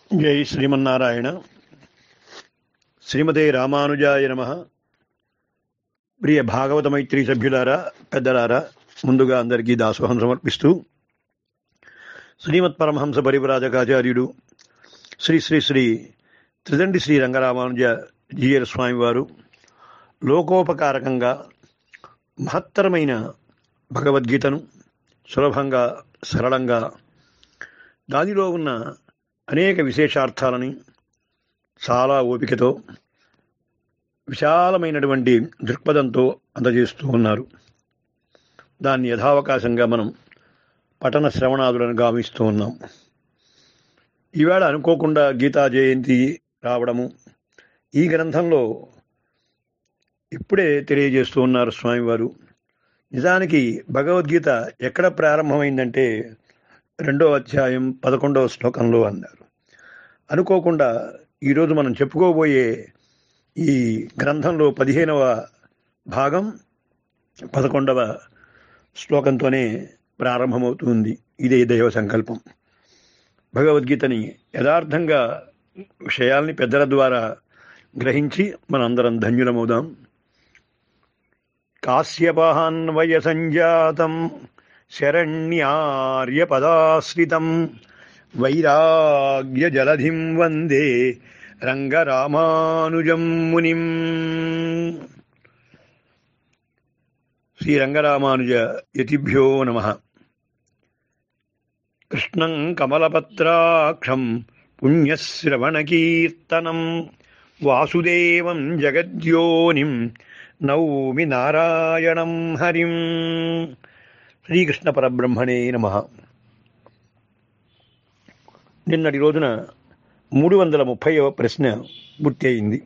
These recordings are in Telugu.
జై శ్రీమన్నారాయణ. శ్రీమతే రామానుజాయ నమః. ప్రియ భాగవత మైత్రి సభ్యులారా, పెద్దలారా, ముందుగా అందరికీ దాసోహం సమర్పిస్తూ శ్రీమత్ పరమహంస పరివ్రాజకాచార్యుడు శ్రీ శ్రీ శ్రీ త్రిదండి శ్రీ రంగరామానుజ జీయర్ స్వామి వారు లోకోపకారకంగా మహత్తరమైన భగవద్గీతను సులభంగా సరళంగా దానిలో ఉన్న అనేక విశేషార్థాలని చాలా ఓపికతో విశాలమైనటువంటి దృక్పథంతో అందజేస్తూ ఉన్నారు. దాన్ని యథావకాశంగా మనం పఠన శ్రవణాదులను గావిస్తూ ఉన్నాం. ఈవేళ అనుకోకుండా గీతా జయంతి రావడము, ఈ గ్రంథంలో ఇప్పుడే తెలియజేస్తూ ఉన్నారు స్వామివారు. నిజానికి భగవద్గీత ఎక్కడ ప్రారంభమైందంటే 2వ అధ్యాయం 11వ శ్లోకంలో అన్నారు. అనుకోకుండా ఈరోజు మనం చెప్పుకోబోయే ఈ గ్రంథంలో 15వ భాగం 11వ శ్లోకంతోనే ప్రారంభమవుతుంది. ఇదే దైవ సంకల్పం. భగవద్గీతని యథార్థంగా విషయాల్ని పెద్దల ద్వారా గ్రహించి మనందరం ధన్యులమవుదాం. కాశ్యపాన్వయ సంజాతం శరణ్యార్యపదాశ్రితం వైరాగ్య జలధిం వందే రంగరామానుజం మునిం. శ్రీరంగరామానుజ యతిభ్యో నమః. కృష్ణం కమలపత్రాక్షం పుణ్యశ్రవణకీర్తనం వాసుదేవం జగద్యోనిం నౌమి నారాయణం హరిం. శ్రీకృష్ణ పరబ్రహ్మణే నమః. నిన్నటి రోజున 330వ ప్రశ్న పూర్తి అయింది.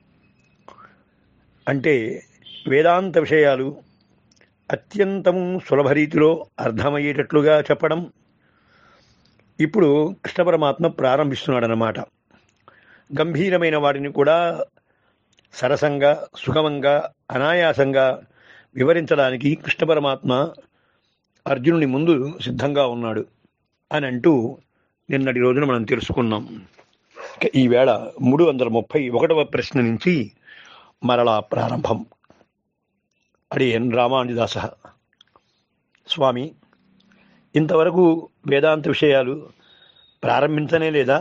అంటే వేదాంత విషయాలు అత్యంతం సులభ రీతిలో అర్థమయ్యేటట్లుగా చెప్పడం ఇప్పుడు కృష్ణ పరమాత్మ ప్రారంభిస్తున్నాడన్నమాట. గంభీరమైన వాటిని కూడా సరసంగా, సుగమంగా, అనాయాసంగా వివరించడానికి కృష్ణ పరమాత్మ అర్జునుని ముందు సిద్ధంగా ఉన్నాడు అని అంటూ నిన్నటి రోజున మనం తెలుసుకున్నాం. ఈవేళ 331వ ప్రశ్న నుంచి మరలా ప్రారంభం. అడియన్ రామానుజదాస. స్వామి, ఇంతవరకు వేదాంత విషయాలు ప్రారంభించనే లేదా?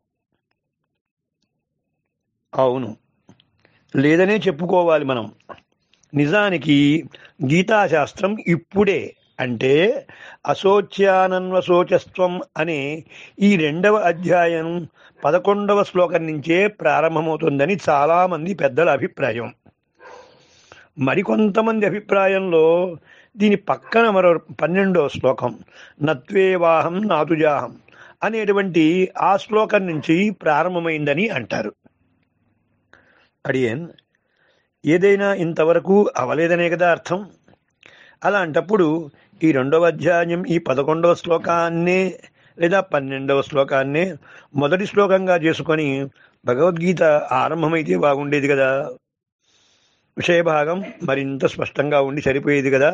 అవును, లేదనే చెప్పుకోవాలి మనం. నిజానికి గీతాశాస్త్రం ఇప్పుడే, అంటే అశోచ్యానన్వశోచస్త్వం అనే ఈ 2వ అధ్యాయం 11వ శ్లోకం నుంచే ప్రారంభమవుతుందని చాలామంది పెద్దల అభిప్రాయం. మరికొంతమంది అభిప్రాయంలో దీని పక్కన మరో 12వ శ్లోకం నత్వేవాహం నాతుజాహం అనేటువంటి ఆ శ్లోకం నుంచి ప్రారంభమైందని అంటారు. అడియన్, ఏదైనా ఇంతవరకు అవలేదనే కదా అర్థం. అలాంటప్పుడు ఈ 2వ అధ్యాయం ఈ 11వ శ్లోకాన్నే లేదా 12వ శ్లోకాన్నే మొదటి శ్లోకంగా చేసుకొని భగవద్గీత ఆరంభమైతే బాగుండేది కదా. విషయభాగం మరింత స్పష్టంగా ఉండి సరిపోయేది కదా.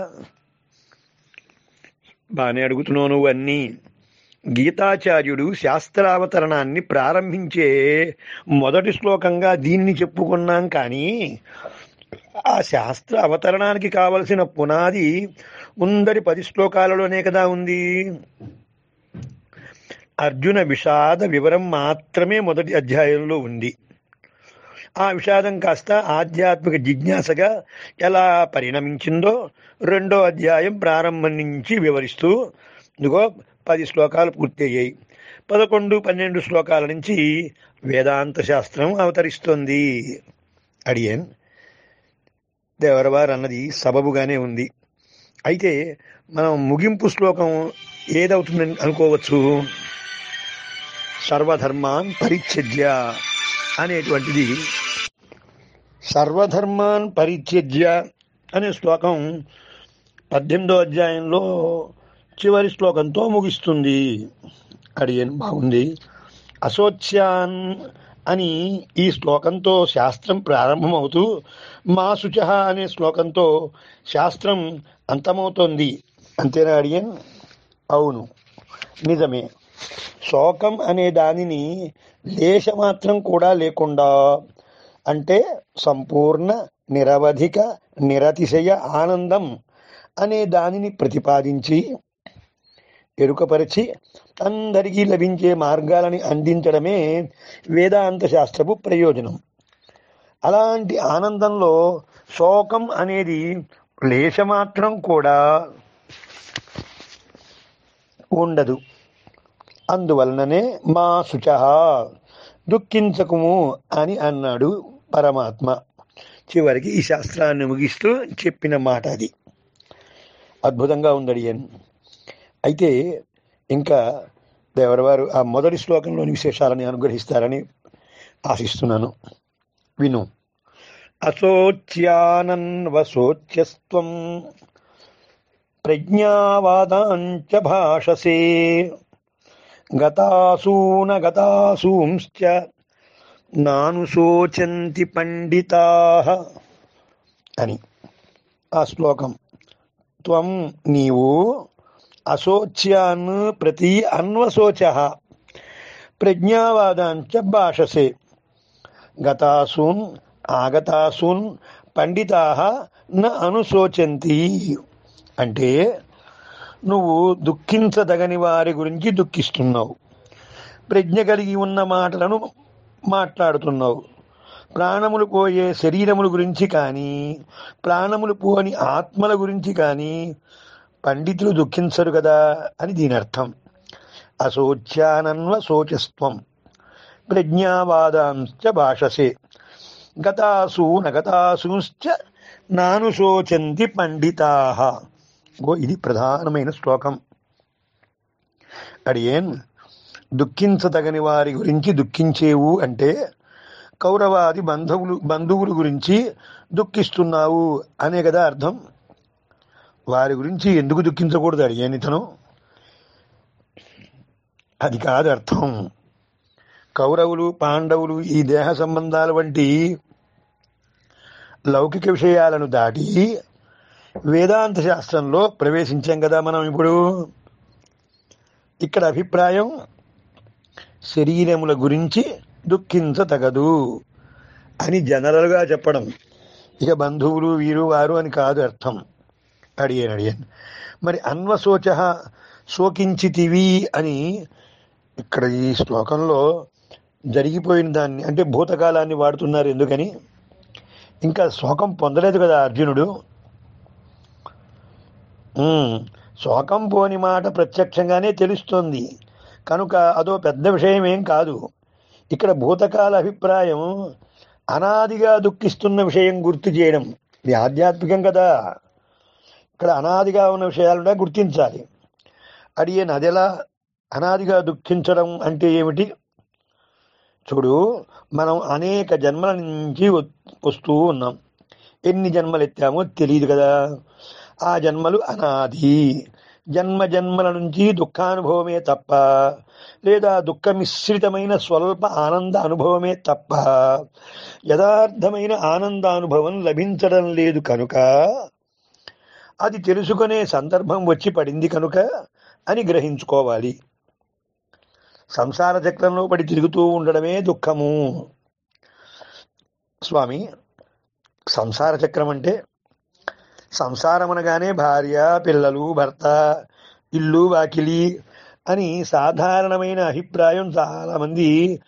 బాగానే అడుగుతున్నావు నువ్వు అన్నీ. గీతాచార్యుడు శాస్త్రావతరణాన్ని ప్రారంభించే మొదటి శ్లోకంగా దీన్ని చెప్పుకున్నాం. కానీ ఆ శాస్త్ర అవతరణానికి కావలసిన పునాది ముందరి 10 శ్లోకాలలోనే కదా ఉంది. అర్జున విషాద వివరం మాత్రమే మొదటి అధ్యాయంలో ఉంది. ఆ విషాదం కాస్త ఆధ్యాత్మిక జిజ్ఞాసగా ఎలా పరిణమించిందో 2వ అధ్యాయం ప్రారంభం నుంచి వివరిస్తూ ఇదిగో 10 శ్లోకాలు పూర్తయ్యాయి. 11, 12 శ్లోకాల నుంచి వేదాంత శాస్త్రం అవతరిస్తోంది. అడియన్, దేవరవారు అన్నది సబబుగానే ఉంది. అయితే మనం ముగింపు శ్లోకం ఏదవుతుందని అనుకోవచ్చు? సర్వధర్మాన్ పరిత్యజ్య అనేటువంటిది. సర్వధర్మాన్ పరిత్యజ్య అనే శ్లోకం 18వ అధ్యాయంలో చివరి శ్లోకంతో ముగిస్తుంది. అడియన్, బాగుంది. అశోచ్యాన్ అని ఈ శ్లోకంతో శాస్త్రం ప్రారంభమవుతూ మా శుచః అనే శ్లోకంతో శాస్త్రం అంతమవుతోంది. అంతేనా అడియన్? అవును, నిజమే. శోకం అనే దానిని లేశమాత్రం కూడా లేకుండా, అంటే సంపూర్ణ నిరవధిక నిరతిశయ ఆనందం అనే దానిని ప్రతిపాదించి ఎరుకపరిచి అందరికీ లభించే మార్గాలని అందించడమే వేదాంత శాస్త్రపు ప్రయోజనం. అలాంటి ఆనందంలో శోకం అనేది లేశమాత్రం కూడా ఉండదు. అందువలననే మా శుచః, దుఃఖించకుము అని అన్నాడు పరమాత్మ. చివరికి ఈ శాస్త్రాన్ని ముగిస్తూ చెప్పిన మాట అది. అద్భుతంగా ఉందడి అని. అయితే ఇంకా దేవరవారు ఆ మొదటి శ్లోకంలోని విశేషాలని అనుగ్రహిస్తారని ఆశిస్తున్నాను. విను. అశోచ్యానన్వశోచ్యస్త్వం ప్రజ్ఞావాదాంచ భాషసే గతాసూనగతాసూంశ్చ నానుశోచంతి పండితాః అని ఆ శ్లోకం. త్వం నీవు అశోచ్యాన్ ప్రతి అన్వశోచః ప్రజ్ఞావాదాంచ భాషసే గతాసూన్ ఆగతాసూన్ పండితాః న అనుశోచంతి. అంటే నువ్వు దుఃఖించదగని వారి గురించి దుఃఖిస్తున్నావు, ప్రజ్ఞ కలిగి ఉన్న మాటలను మాట్లాడుతున్నావు. ప్రాణములు పోయే శరీరముల గురించి కానీ, ప్రాణములు పోని ఆత్మల గురించి కానీ పండితులు దుఃఖించరు కదా అని దీని అర్థం. అశోచ్యానన్వ శోచస్త్వం ప్రజ్ఞావాదాంశ్చ భాషసే గతాసూనగతాసూంశ్చ నానుశోచంతి పండితాః. ఇది ప్రధానమైన శ్లోకం. అడియేన్ దుఃఖించదగని వారి గురించి దుఃఖించేవు అంటే కౌరవాది బంధువుల గురించి దుఃఖిస్తున్నావు అనే కదా అర్థం. వారి గురించి ఎందుకు దుఃఖించకూడదు అడిగేని ఇతను? అది కాదు అర్థం. కౌరవులు పాండవులు ఈ దేహ సంబంధాల వంటి లౌకిక విషయాలను దాటి వేదాంత శాస్త్రంలో ప్రవేశించాం కదా మనం. ఇప్పుడు ఇక్కడ అభిప్రాయం శరీరముల గురించి దుఃఖించతగదు అని జనరల్గా చెప్పడం. ఇక బంధువులు వీరు వారు అని కాదు అర్థం. అడిగాను. మరి అన్వశోచ శోకించితివి అని ఇక్కడ ఈ శ్లోకంలో జరిగిపోయిన దాన్ని అంటే భూతకాలాన్ని వాడుతున్నారు. ఎందుకని? ఇంకా శోకం పొందలేదు కదా అర్జునుడు. శోకం పోని మాట ప్రత్యక్షంగానే తెలుస్తోంది కనుక అదో పెద్ద విషయం ఏం కాదు. ఇక్కడ భూతకాల అభిప్రాయం అనాదిగా దుఃఖిస్తున్న విషయం గుర్తు చేయడం. ఇది ఆధ్యాత్మికం కదా. ఇక్కడ అనాదిగా ఉన్న విషయాలుగా గుర్తించాలి. అడియన్ అదెలా అనాదిగా దుఃఖించడం అంటే ఏమిటి? చూడు, మనం అనేక జన్మల నుంచి వస్తూ ఉన్నాం. ఎన్ని జన్మలు ఎత్తామో తెలియదు కదా. ఆ జన్మలు అనాది. జన్మ జన్మల నుంచి దుఃఖానుభవమే తప్ప, లేదా దుఃఖ మిశ్రితమైన స్వల్ప ఆనంద అనుభవమే తప్ప యథార్థమైన ఆనందానుభవం లభించడం లేదు. కనుక అది తెలుసుకునే సందర్భం వచ్చి పడింది కనుక అని గ్రహించుకోవాలి. సంసార చక్రంలో పడి తిరుగుతూ ఉండడమే దుఃఖము. స్వామి, సంసార చక్రం అంటే సంసారం అనగానే భార్య, పిల్లలు, భర్త, ఇల్లు, వాకిలి అని సాధారణమైన అభిప్రాయం చాలామంది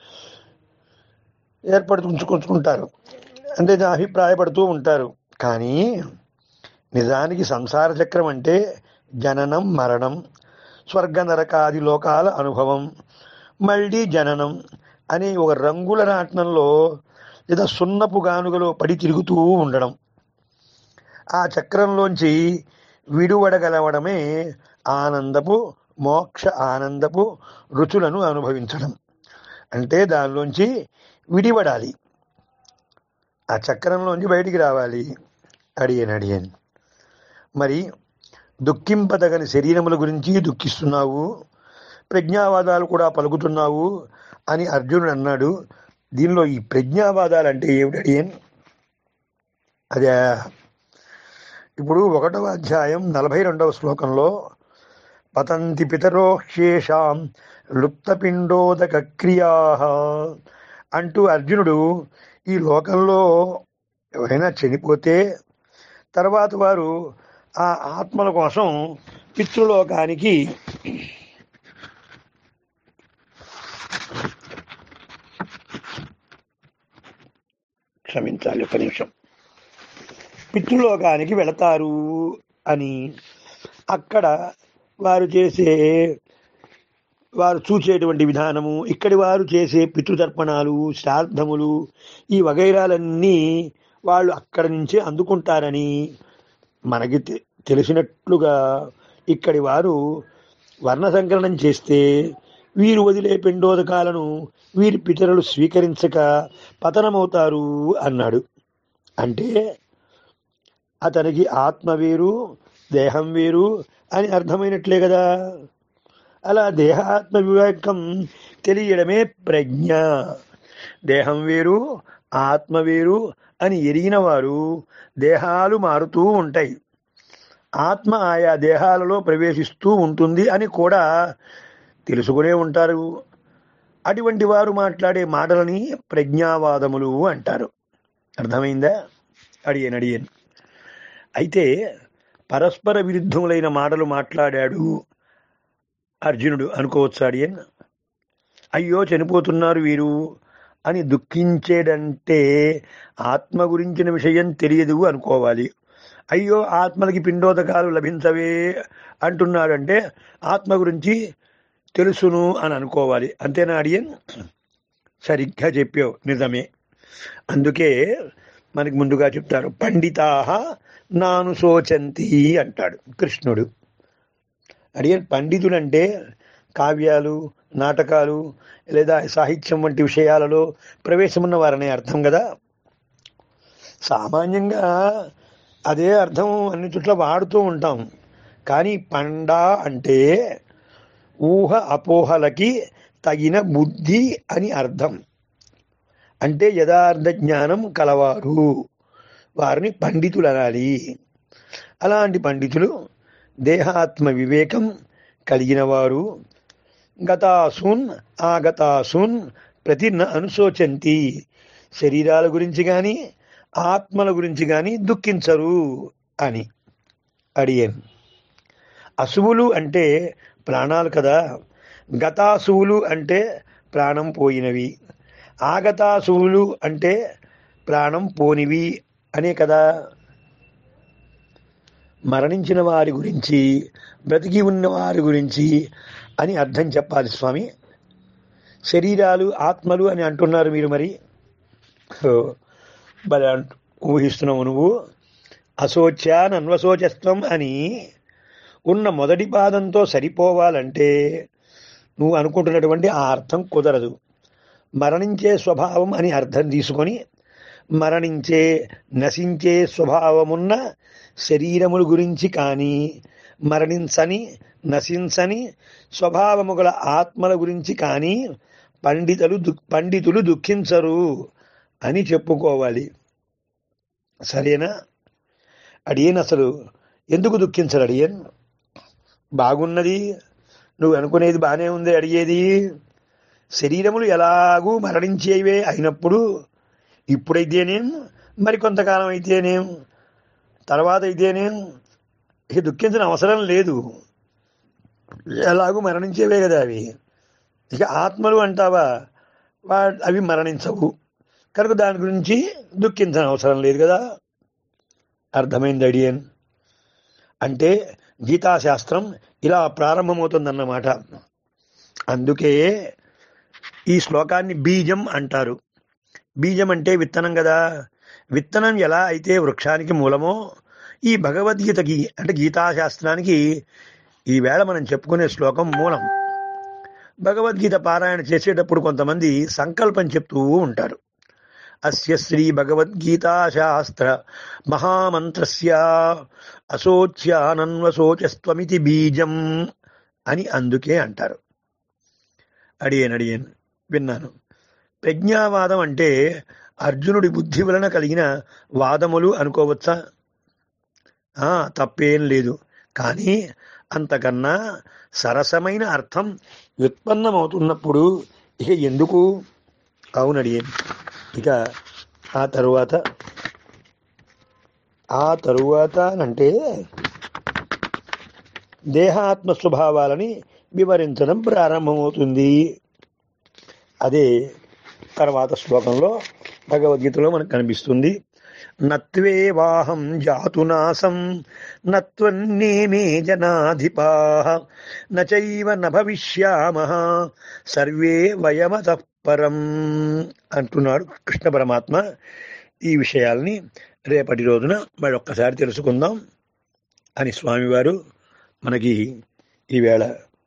ఏర్పడుతుంచుకుంటారు, అంటే అభిప్రాయపడుతూ ఉంటారు. కానీ నిజానికి సంసార చక్రం అంటే జననం, మరణం, స్వర్గ నరకాది లోకాల అనుభవం, మళ్ళీ జననం అనే ఒక రంగుల రాట్నంలో లేదా సున్నపు గానుగలో పడి తిరుగుతూ ఉండడం. ఆ చక్రంలోంచి విడువడగలవడమే ఆనందపు, మోక్ష ఆనందపు రుచులను అనుభవించడం. అంటే దానిలోంచి విడిపడాలి, ఆ చక్రంలోంచి బయటికి రావాలి. అడిగాను. మరి దుఃఖింపదగని శరీరముల గురించి దుఃఖిస్తున్నావు, ప్రజ్ఞావాదాలు కూడా పలుకుతున్నావు అని అర్జునుడు అన్నాడు. దీనిలో ఈ ప్రజ్ఞావాదాలు అంటే ఏమిటి అడిగాను? అదే ఇప్పుడు 1వ అధ్యాయం 42వ శ్లోకంలో పతంతి పితరో శేషాం లుప్తపిండోదక క్రియా అంటూ అర్జునుడు ఈ లోకంలో ఎవరైనా చనిపోతే తర్వాత వారు ఆ ఆత్మల కోసం పితృలోకానికి క్షమించాలి ఒక నిమిషం పితృలోకానికి వెళతారు అని అక్కడ వారు చూసేటువంటి విధానము, ఇక్కడి వారు చేసే పితృతర్పణాలు, శ్రాద్ధములు, ఈ వగైరాలన్నీ వాళ్ళు అక్కడి నుంచే అందుకుంటారని మనకి తెలిసినట్లుగా ఇక్కడి వారు వర్ణ సంకలనం చేస్తే వీరు వదిలే పిండోదకాలను వీరి పితరులు స్వీకరించక పతనమవుతారు అన్నాడు. అంటే అతనికి ఆత్మ వేరు దేహం వేరు అని అర్థమైనట్లే కదా. అలా దేహాత్మ వివేకం తెలియడమే ప్రజ్ఞ. దేహం వేరు ఆత్మ వేరు అని ఎరిగిన వారు దేహాలు మారుతూ ఉంటాయి, ఆత్మ ఆయా దేహాలలో ప్రవేశిస్తూ ఉంటుంది అని కూడా తెలుసుకునే ఉంటారు. అటువంటి వారు మాట్లాడే మాటలని ప్రజ్ఞావాదములు అంటారు. అర్థమైందా? అడియన్ అయితే పరస్పర విరుద్ధములైన మాటలు మాట్లాడాడు అర్జునుడు అనుకోవచ్చు అడియన్. అయ్యో చనిపోతున్నారు వీరు అని దుఃఖించేడంటే ఆత్మ గురించిన విషయం తెలియదు అనుకోవాలి. అయ్యో ఆత్మలకి పిండోదకాలు లభించవే అంటున్నాడంటే ఆత్మ గురించి తెలుసును అని అనుకోవాలి. అంతేనా అడియన్? సరిగ్గా చెప్పావు, నిజమే. అందుకే మనకి ముందుగా చెప్తారు, పండితాహ నాను శోచంతి అంటాడు కృష్ణుడు. అడియన్ పండితులంటే కావ్యాలు, నాటకాలు లేదా సాహిత్యం వంటి విషయాలలో ప్రవేశమున్న వారనే అర్థం కదా. సామాన్యంగా అదే అర్థం అన్ని చోట్ల వాడుతూ ఉంటాం. కానీ పండా అంటే ఊహ అపోహలకి తగిన బుద్ధి అని అర్థం. అంటే యథార్థ జ్ఞానం కలవారు, వారిని పండితులు అనాలి. అలాంటి పండితులు దేహాత్మ వివేకం కలిగిన వారు గతాసూన్ ఆగతాసూన్ ప్రతి అనుశోచంతి, శరీరాల గురించి కానీ ఆత్మల గురించి కానీ దుఃఖించరు అని. అడియన్ అసువులు అంటే ప్రాణాలు కదా. గతాసువులు అంటే ప్రాణం పోయినవి, ఆగతాసువులు అంటే ప్రాణం పోనివి అనే కదా. మరణించిన వారి గురించి బ్రతికి ఉన్న వారి గురించి అని అర్థం చెప్పాలి స్వామి. శరీరాలు ఆత్మలు అని అంటున్నారు మీరు, మరి భలే ఊహిస్తున్నావు నువ్వు. అశోచ్యాన్ అన్వశోచస్వం అని ఉన్న మొదటి పాదంతో సరిపోవాలంటే నువ్వు అనుకుంటున్నటువంటి ఆ అర్థం కుదరదు. మరణించే స్వభావం అని అర్థం తీసుకొని మరణించే నశించే స్వభావమున్న శరీరముల గురించి కానీ మరణించని నశించని స్వభావము గల ఆత్మల గురించి కానీ పండితులు దుఃఖించరు అని చెప్పుకోవాలి. సరేనా అడియన్? అసలు ఎందుకు దుఃఖించరు అడియన్? బాగున్నది, నువ్వు అనుకునేది బాగానే ఉంది అడిగేది. శరీరములు ఎలాగూ మరణించేవే అయినప్పుడు ఇప్పుడైతేనేం, మరి కొంతకాలం అయితేనేం, తర్వాత అయితేనేం ఇక దుఃఖించిన అవసరం లేదు. ఎలాగూ మరణించేవే కదా అవి. ఇక ఆత్మలు అంటావా, అవి మరణించవు కనుక దాని గురించి దుఃఖించిన అవసరం లేదు కదా. అర్థమైంది అడియన్? అంటే గీతాశాస్త్రం ఇలా ప్రారంభమవుతుందన్నమాట. అందుకే ఈ శ్లోకాన్ని బీజం అంటారు. బీజం అంటే విత్తనం కదా. విత్తనం ఎలా అయితే వృక్షానికి మూలమో ఈ భగవద్గీతకి అంటే గీతాశాస్త్రానికి ఈవేళ మనం చెప్పుకునే శ్లోకం మూలం. భగవద్గీత పారాయణ చేసేటప్పుడు కొంతమంది సంకల్పం చెప్తూ ఉంటారు. అస్య శ్రీ భగవద్గీతా శాస్త్ర మహామంత్రస్య అశోచ్యానన్వశోచస్త్వమితి బీజం అని అందుకే అంటారు. అడియన్ విన్నాను. ప్రజ్ఞావాదం అంటే అర్జునుడి బుద్ధి వలన కలిగిన వాదములు అనుకోవచ్చా? తప్పేం లేదు. కానీ అంతకన్నా సరసమైన అర్థం వ్యుత్పన్నమవుతున్నప్పుడు ఇక ఎందుకు అవునడి. ఇక ఆ తరువాత అంటే దేహాత్మ స్వభావాలని వివరించడం ప్రారంభమవుతుంది. అదే తర్వాత శ్లోకంలో భగవద్గీతలో మనకు కనిపిస్తుంది. నత్వే వాహం జాతునాసం నత్వన్నేమే జనాధిపాః నచైవ న భవిష్యామః సర్వే వయమతః పరం అంటున్నాడు కృష్ణ పరమాత్మ. ఈ విషయాల్ని రేపటి రోజున మరొక్కసారి తెలుసుకుందాం అని స్వామివారు మనకి ఈవేళ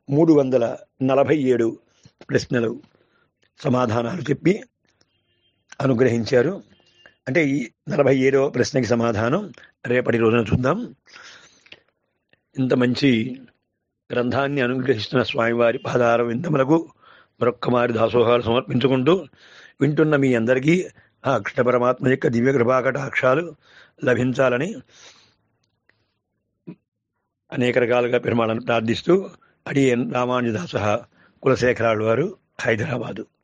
347 ప్రశ్నలు సమాధానాలు చెప్పి అనుగ్రహించారు. అంటే ఈ 47వ ప్రశ్నకి సమాధానం రేపటి రోజున చూద్దాం. ఇంత మంచి గ్రంథాన్ని అనుగ్రహిస్తున్న స్వామివారి పాదార విందములకు మరొక్కమారి దాసోహాలు సమర్పించుకుంటూ వింటున్న మీ అందరికీ ఆ కృష్ణ పరమాత్మ యొక్క దివ్య కృపాకటాక్షాలు లభించాలని అనేక రకాలుగా పెరుమాళను ప్రార్థిస్తూ అడియన్ రామానుజదాస కులశేఖరాలు వారు, హైదరాబాదు.